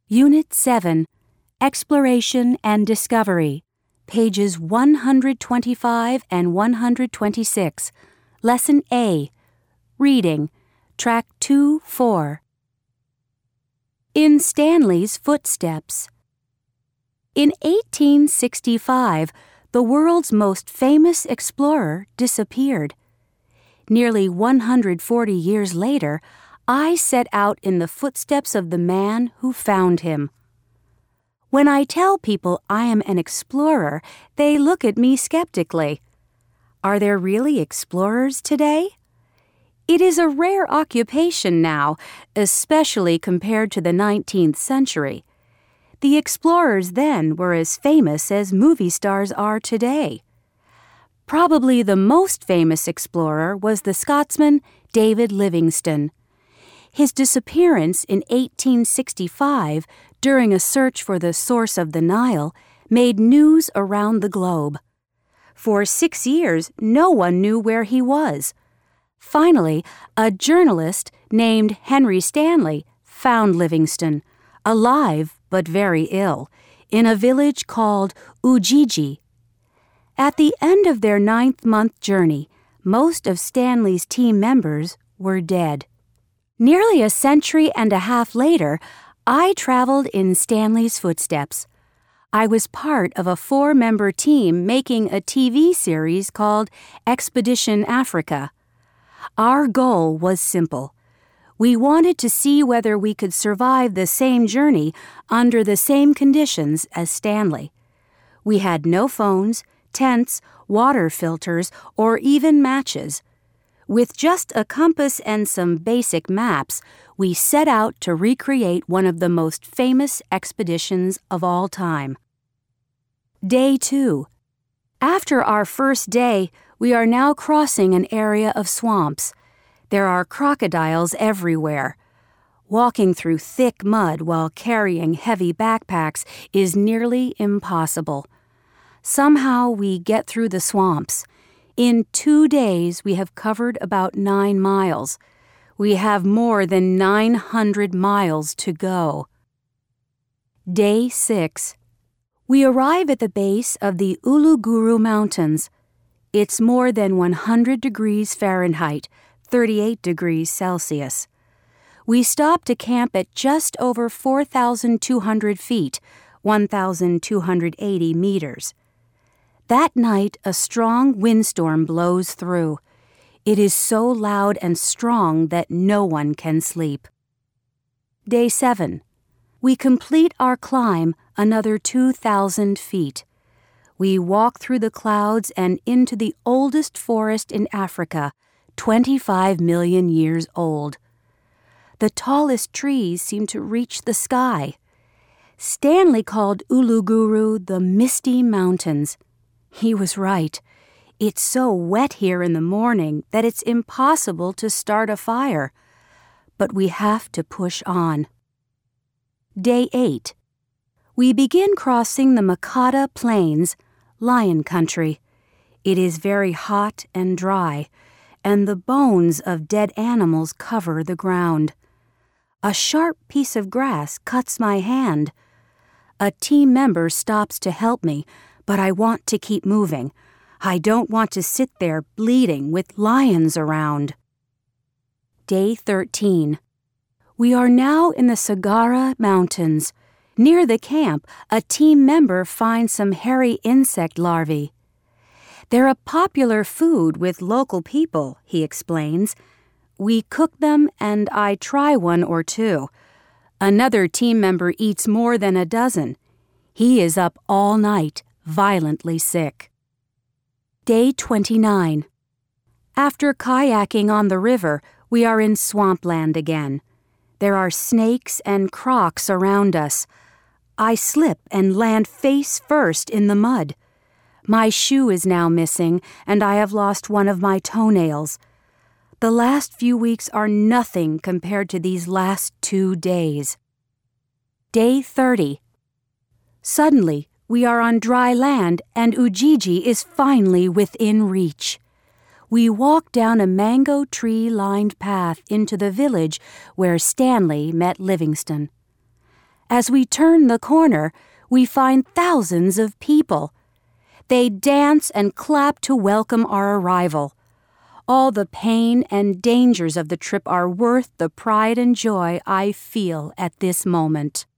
Unit 7, Exploration and Discovery, pages 125 and 126. Lesson A, Reading, Track 2-4. In Stanley's Footsteps. In 1865, the world's most famous explorer disappeared. Nearly 140 years later, I set out in the footsteps of the man who found him. When I tell people I am an explorer, they look at me skeptically. Are there really explorers today? It is a rare occupation now, especially compared to the 19th century. The explorers then were as famous as movie stars are today. Probably the most famous explorer was the Scotsman David Livingstone. His disappearance in 1865 during a search for the source of the Nile made news around the globe. For 6 years, no one knew where he was. Finally, a journalist named Henry Stanley found Livingstone, alive but very ill, in a village called Ujiji. At the end of their 9th-month journey, most of Stanley's team members were dead. Nearly a century and a half later, I traveled in Stanley's footsteps. I was part of a 4-member team making a TV series called Expedition Africa. Our goal was simple. We wanted to see whether we could survive the same journey under the same conditions as Stanley. We had no phones, tents, water filters, or even matches. With just a compass and some basic maps, we set out to recreate one of the most famous expeditions of all time. Day 2. After our first day, we are now crossing an area of swamps. There are crocodiles everywhere. Walking through thick mud while carrying heavy backpacks is nearly impossible. Somehow we get through the swamps. In 2 days, we have covered about 9 miles. We have more than 900 miles to go. Day 6. We arrive at the base of the Uluguru Mountains. It's more than 100 degrees Fahrenheit, 38 degrees Celsius. We stop to camp at just over 4,200 feet, 1,280 meters. That night, a strong windstorm blows through. It is so loud and strong that no one can sleep. Day 7. We complete our climb another 2,000 feet. We walk through the clouds and into the oldest forest in Africa, 25 million years old. The tallest trees seem to reach the sky. Stanley called Uluguru the Misty Mountains. He was right. It's so wet here in the morning that it's impossible to start a fire. But we have to push on. Day 8. We begin crossing the Makata Plains, lion country. It is very hot and dry, and the bones of dead animals cover the ground. A sharp piece of grass cuts my hand. A team member stops to help me, but I want to keep moving. I don't want to sit there bleeding with lions around. Day 13. We are now in the Sagara Mountains. Near the camp, a team member finds some hairy insect larvae. They're a popular food with local people, he explains. We cook them and I try 1 or 2. Another team member eats more than a dozen. He is up all night, violently sick. Day 29. After kayaking on the river, we are in swampland again. There are snakes and crocs around us. I slip and land face first in the mud. My shoe is now missing, and I have lost one of my toenails. The last few weeks are nothing compared to these last 2 days. Day 30. Suddenly, we are on dry land and Ujiji is finally within reach. We walk down a mango tree-lined path into the village where Stanley met Livingstone. As we turn the corner, we find thousands of people. They dance and clap to welcome our arrival. All the pain and dangers of the trip are worth the pride and joy I feel at this moment.